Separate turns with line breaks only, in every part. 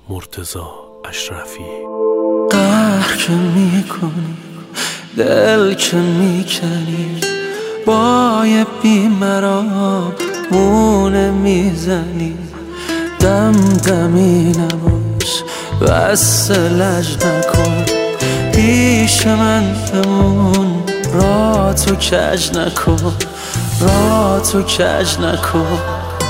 مرتضی اشرفی.
قهر که میکنی، دل که میکنی، با یه بیمرام مونه میزنی. دمدمی نباش، بس لج نکن، پیش من بمون، را تو کج نکن، را تو کج نکن.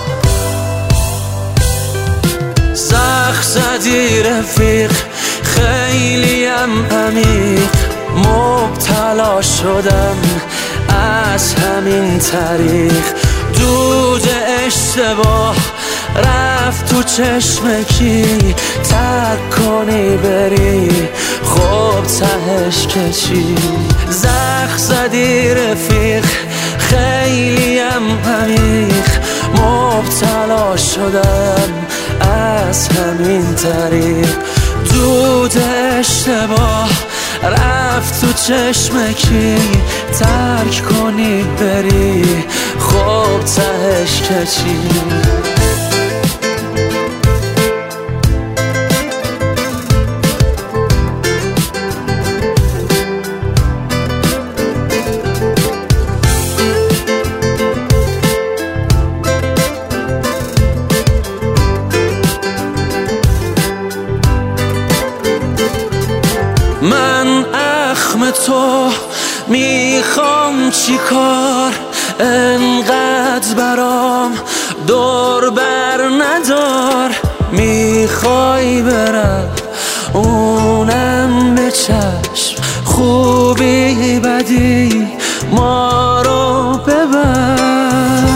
زخم زدی رفیق، خیلیم عمیق، مبتلا شدم از همین طریق. دود اشتباه رفت تو چشم کی، ترک کنی بری خب تهش که چی. زخم زدی رفیق، خیلیم عمیق، مبتلا شدم از همین طریق. دود اشتباه رفت تو چشم کی، ترک کنی بری خب تهش که چی. من اخم تو میخوام چی کار، انقدر برام دور بر ندار. میخوای برم اونم به چشم، خوبی بدی ما رو ببر.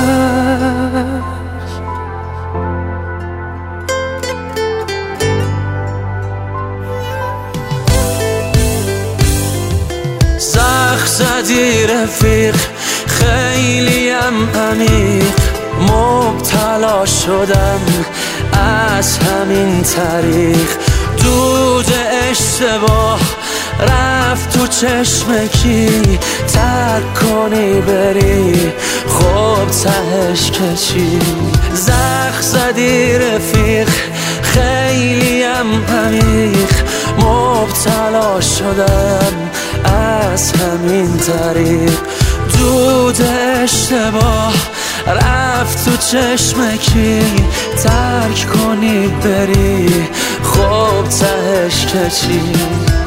زخم زدی رفیق، خیلیم عمیق، مبتلا شدم از همین طریق. دود اشتباه رفت تو چشم کی، ترک کنی بری خب تهش که چی. زخم زدی رفیق، خیلیم عمیق، مبتلا شدم از همین طریق. دود اشتباه رفت تو چشم کی، ترک کنی بری خب تهش که چی.